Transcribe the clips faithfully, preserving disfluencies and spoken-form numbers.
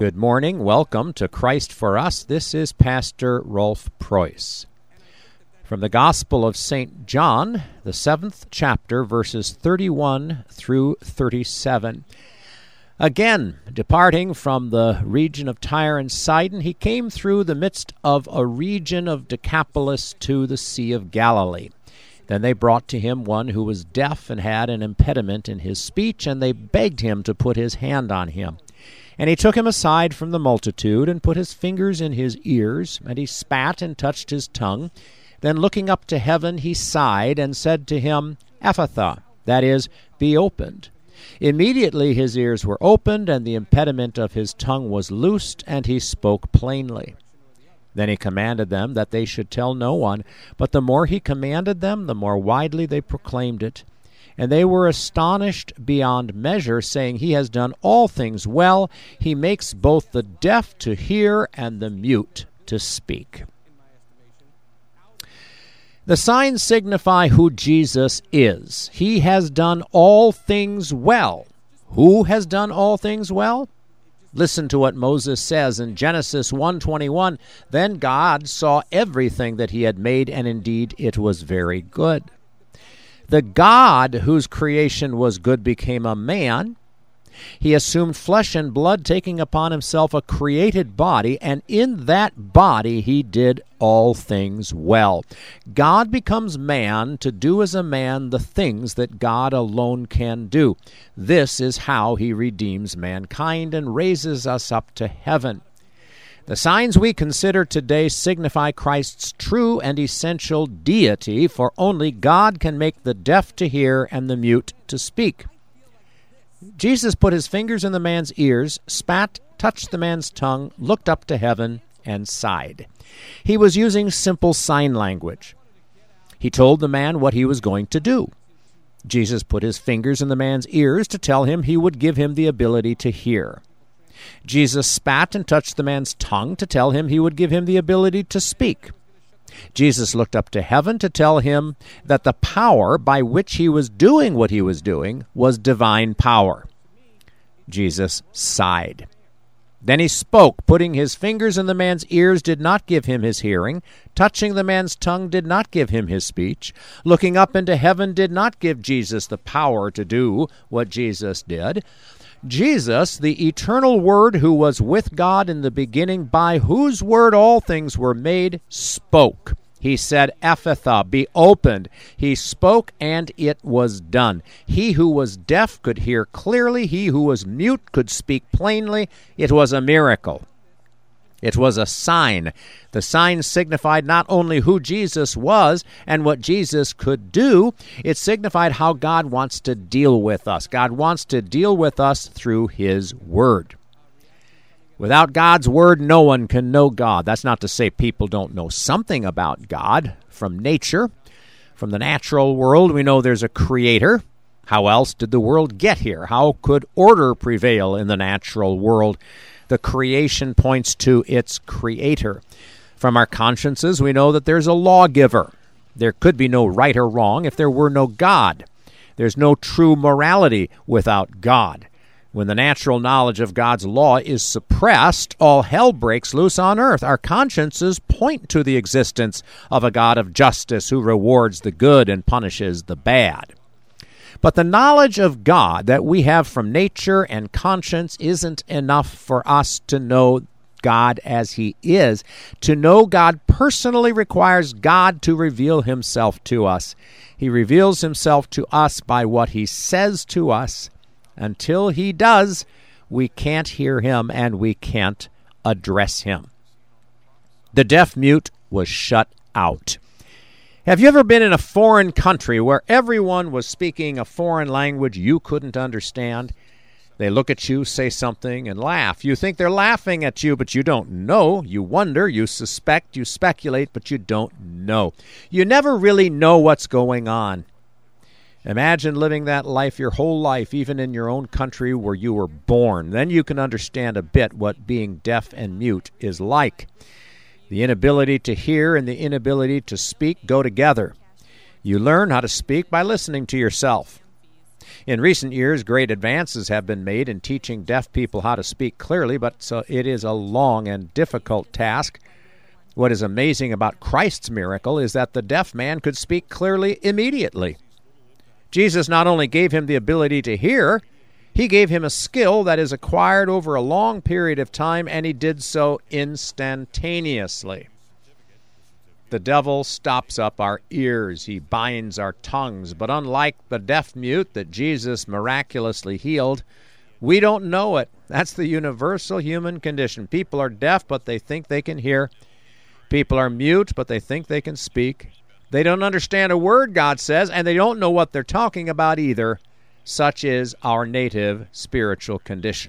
Good morning. Welcome to Christ for Us. This is Pastor Rolf Preuss. From the Gospel of Saint John, the seventh chapter, verses thirty-one through thirty-seven. Again, departing from the region of Tyre and Sidon, he came through the midst of a region of Decapolis to the Sea of Galilee. Then they brought to him one who was deaf and had an impediment in his speech, and they begged him to put his hand on him. And he took him aside from the multitude, and put his fingers in his ears, and he spat and touched his tongue. Then looking up to heaven, he sighed, and said to him, Ephphatha, that is, be opened. Immediately his ears were opened, and the impediment of his tongue was loosed, and he spoke plainly. Then he commanded them that they should tell no one, but the more he commanded them, the more widely they proclaimed it. And they were astonished beyond measure, saying, He has done all things well. He makes both the deaf to hear and the mute to speak. The signs signify who Jesus is. He has done all things well. Who has done all things well? Listen to what Moses says in Genesis one twenty-one. Then God saw everything that he had made, and indeed it was very good. The God whose creation was good became a man. He assumed flesh and blood, taking upon himself a created body, and in that body he did all things well. God becomes man to do as a man the things that God alone can do. This is how he redeems mankind and raises us up to heaven. The signs we consider today signify Christ's true and essential deity, for only God can make the deaf to hear and the mute to speak. Jesus put his fingers in the man's ears, spat, touched the man's tongue, looked up to heaven, and sighed. He was using simple sign language. He told the man what he was going to do. Jesus put his fingers in the man's ears to tell him he would give him the ability to hear. Jesus spat and touched the man's tongue to tell him he would give him the ability to speak. Jesus looked up to heaven to tell him that the power by which he was doing what he was doing was divine power. Jesus sighed. Then he spoke. Putting his fingers in the man's ears did not give him his hearing. Touching the man's tongue did not give him his speech. Looking up into heaven did not give Jesus the power to do what Jesus did. Jesus, the eternal Word who was with God in the beginning, by whose word all things were made, spoke. He said, Ephphatha, be opened. He spoke, and it was done. He who was deaf could hear clearly. He who was mute could speak plainly. It was a miracle. It was a sign. The sign signified not only who Jesus was and what Jesus could do, it signified how God wants to deal with us. God wants to deal with us through his word. Without God's word, no one can know God. That's not to say people don't know something about God from nature. From the natural world, we know there's a creator. How else did the world get here? How could order prevail in the natural world? The creation points to its creator. From our consciences, we know that there's a lawgiver. There could be no right or wrong if there were no God. There's no true morality without God. When the natural knowledge of God's law is suppressed, all hell breaks loose on earth. Our consciences point to the existence of a God of justice who rewards the good and punishes the bad. But the knowledge of God that we have from nature and conscience isn't enough for us to know God as he is. To know God personally requires God to reveal himself to us. He reveals himself to us by what he says to us. Until he does, we can't hear him and we can't address him. The deaf-mute was shut out. Have you ever been in a foreign country where everyone was speaking a foreign language you couldn't understand? They look at you, say something, and laugh. You think they're laughing at you, but you don't know. You wonder, you suspect, you speculate, but you don't know. You never really know what's going on. Imagine living that life your whole life, even in your own country where you were born. Then you can understand a bit what being deaf and mute is like. The inability to hear and the inability to speak go together. You learn how to speak by listening to yourself. In recent years, great advances have been made in teaching deaf people how to speak clearly, but so it is a long and difficult task. What is amazing about Christ's miracle is that the deaf man could speak clearly immediately. Jesus not only gave him the ability to hear, he gave him a skill that is acquired over a long period of time, and he did so instantaneously. The devil stops up our ears. He binds our tongues. But unlike the deaf-mute that Jesus miraculously healed, we don't know it. That's the universal human condition. People are deaf, but they think they can hear. People are mute, but they think they can speak. They don't understand a word, God says, and they don't know what they're talking about either. Such is our native spiritual condition.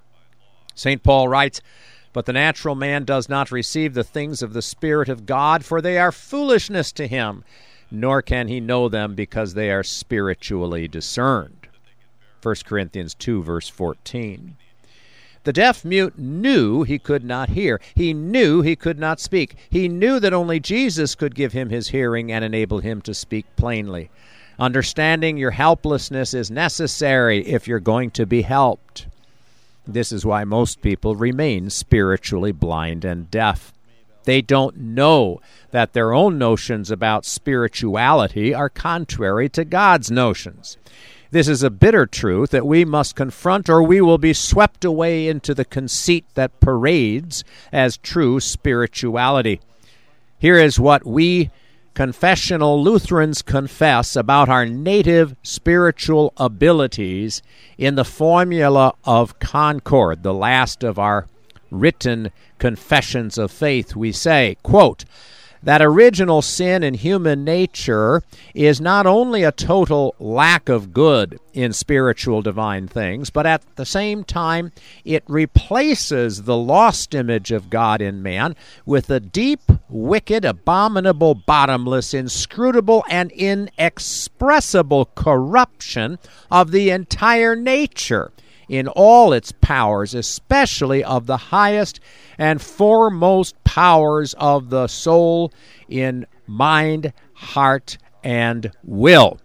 Saint Paul writes, "But the natural man does not receive the things of the Spirit of God, for they are foolishness to him, nor can he know them because they are spiritually discerned." First Corinthians two, verse fourteen. The deaf-mute knew he could not hear. He knew he could not speak. He knew that only Jesus could give him his hearing and enable him to speak plainly. Understanding your helplessness is necessary if you're going to be helped. This is why most people remain spiritually blind and deaf. They don't know that their own notions about spirituality are contrary to God's notions. This is a bitter truth that we must confront, or we will be swept away into the conceit that parades as true spirituality. Here is what we confessional Lutherans confess about our native spiritual abilities in the Formula of Concord, the last of our written confessions of faith. We say, quote, that original sin in human nature is not only a total lack of good in spiritual divine things, but at the same time it replaces the lost image of God in man with a deep, wicked, abominable, bottomless, inscrutable, and inexpressible corruption of the entire nature in all its powers, especially of the highest and foremost powers of the soul in mind, heart, and will.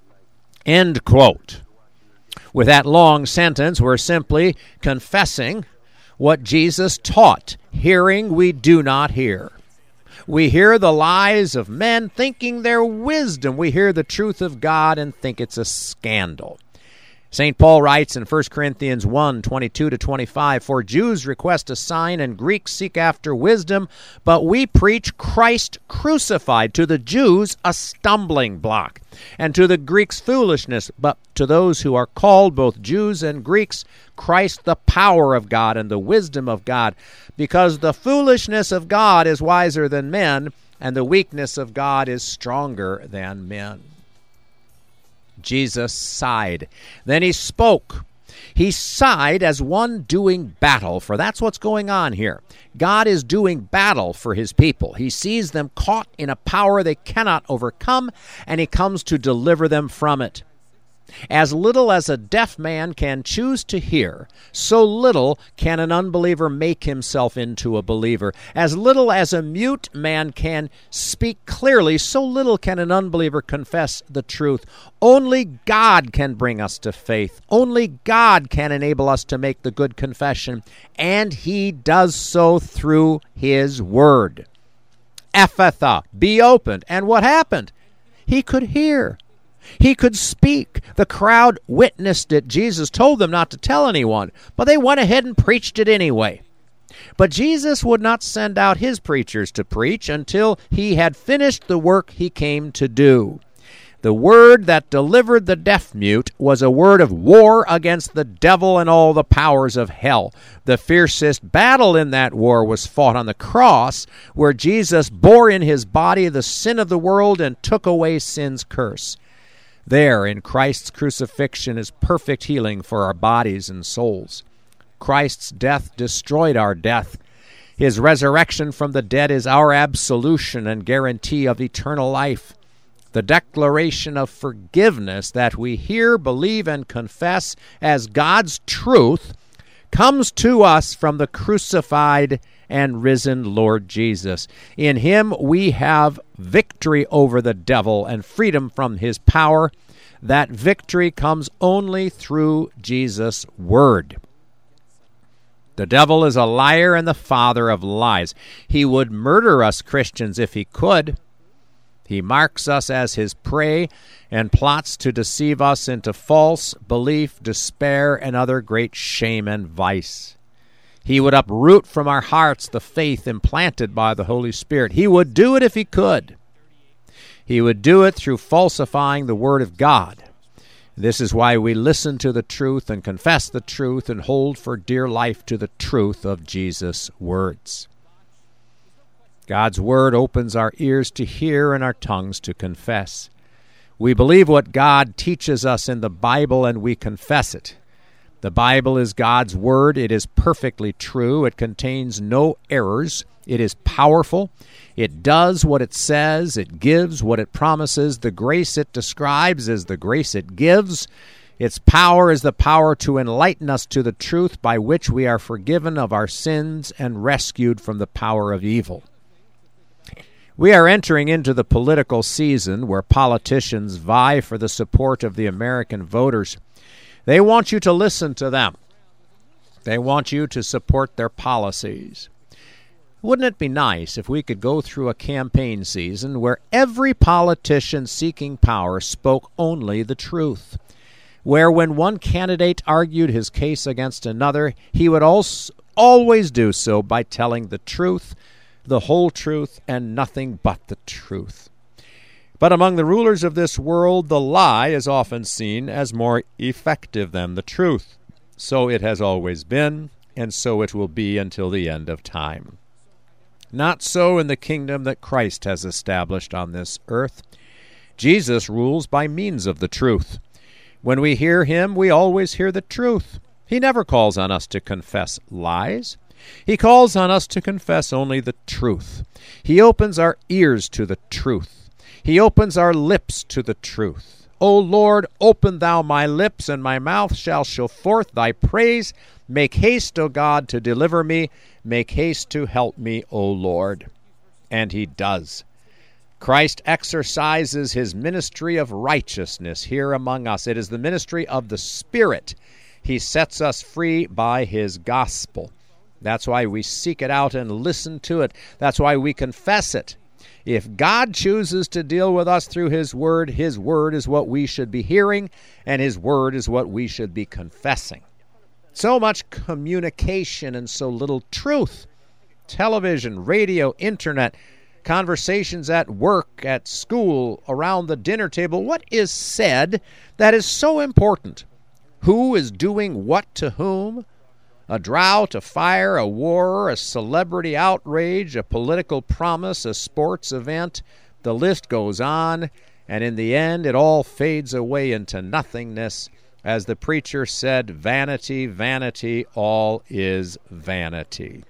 End quote. With that long sentence, we're simply confessing what Jesus taught. Hearing we do not hear. We hear the lies of men thinking they're wisdom. We hear the truth of God and think it's a scandal. Saint Paul writes in First Corinthians one, twenty-two to twenty-five, "For Jews request a sign and Greeks seek after wisdom, but we preach Christ crucified, to the Jews a stumbling block, and to the Greeks foolishness, but to those who are called, both Jews and Greeks, Christ the power of God and the wisdom of God, because the foolishness of God is wiser than men, and the weakness of God is stronger than men." Jesus sighed. Then he spoke. He sighed as one doing battle, for that's what's going on here. God is doing battle for his people. He sees them caught in a power they cannot overcome, and he comes to deliver them from it. As little as a deaf man can choose to hear, so little can an unbeliever make himself into a believer. As little as a mute man can speak clearly, so little can an unbeliever confess the truth. Only God can bring us to faith. Only God can enable us to make the good confession, and he does so through his word. Ephatha, be opened. And what happened? He could hear. He could speak. The crowd witnessed it. Jesus told them not to tell anyone, but they went ahead and preached it anyway. But Jesus would not send out his preachers to preach until he had finished the work he came to do. The word that delivered the deaf-mute was a word of war against the devil and all the powers of hell. The fiercest battle in that war was fought on the cross, where Jesus bore in his body the sin of the world and took away sin's curse. There, in Christ's crucifixion, is perfect healing for our bodies and souls. Christ's death destroyed our death. His resurrection from the dead is our absolution and guarantee of eternal life. The declaration of forgiveness that we hear, believe, and confess as God's truth comes to us from the crucified and risen Lord Jesus. In him we have victory over the devil and freedom from his power. That victory comes only through Jesus' word. The devil is a liar and the father of lies. He would murder us Christians if he could. He marks us as his prey and plots to deceive us into false belief, despair, and other great shame and vice. He would uproot from our hearts the faith implanted by the Holy Spirit. He would do it if he could. He would do it through falsifying the Word of God. This is why we listen to the truth and confess the truth and hold for dear life to the truth of Jesus' words. God's Word opens our ears to hear and our tongues to confess. We believe what God teaches us in the Bible and we confess it. The Bible is God's Word. It is perfectly true. It contains no errors. It is powerful. It does what it says. It gives what it promises. The grace it describes is the grace it gives. Its power is the power to enlighten us to the truth by which we are forgiven of our sins and rescued from the power of evil. We are entering into the political season where politicians vie for the support of the American voters. They want you to listen to them. They want you to support their policies. Wouldn't it be nice if we could go through a campaign season where every politician seeking power spoke only the truth, where when one candidate argued his case against another, he would also always do so by telling the truth, the whole truth, and nothing but the truth. But among the rulers of this world, the lie is often seen as more effective than the truth. So it has always been, and so it will be until the end of time. Not so in the kingdom that Christ has established on this earth. Jesus rules by means of the truth. When we hear him, we always hear the truth. He never calls on us to confess lies. He calls on us to confess only the truth. He opens our ears to the truth. He opens our lips to the truth. O Lord, open thou my lips, and my mouth shall show forth thy praise. Make haste, O God, to deliver me. Make haste to help me, O Lord. And he does. Christ exercises his ministry of righteousness here among us. It is the ministry of the Spirit. He sets us free by his gospel. That's why we seek it out and listen to it. That's why we confess it. If God chooses to deal with us through his word, his word is what we should be hearing, and his word is what we should be confessing. So much communication and so little truth. Television, radio, internet, conversations at work, at school, around the dinner table. What is said that is so important? Who is doing what to whom? A drought, a fire, a war, a celebrity outrage, a political promise, a sports event. The list goes on, and in the end it all fades away into nothingness. As the preacher said, vanity, vanity, all is vanity.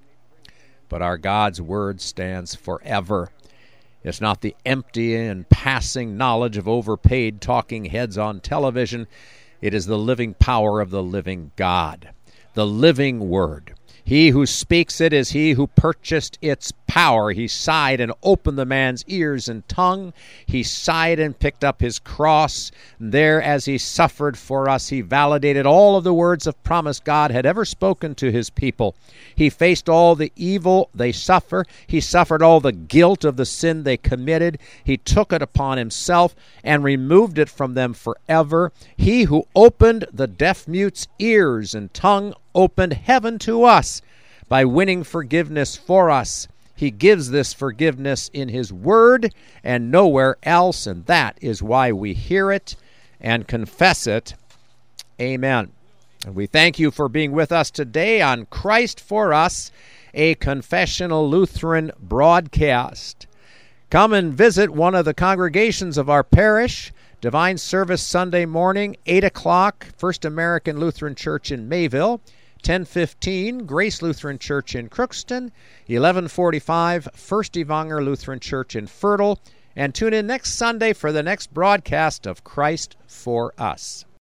But our God's word stands forever. It's not the empty and passing knowledge of overpaid talking heads on television. It is the living power of the living God. The living word. He who speaks it is he who purchased its power. He sighed and opened the man's ears and tongue. He sighed and picked up his cross. There, as he suffered for us, he validated all of the words of promise God had ever spoken to his people. He faced all the evil they suffer. He suffered all the guilt of the sin they committed. He took it upon himself and removed it from them forever. He who opened the deaf-mute's ears and tongue opened heaven to us by winning forgiveness for us. He gives this forgiveness in his word and nowhere else, and that is why we hear it and confess it. Amen. And we thank you for being with us today on Christ for Us, a confessional Lutheran broadcast. Come and visit one of the congregations of our parish. Divine service Sunday morning, eight o'clock, First American Lutheran Church in Mayville. ten fifteen, Grace Lutheran Church in Crookston, eleven forty-five, First Evanger Lutheran Church in Fertile, and tune in next Sunday for the next broadcast of Christ for Us.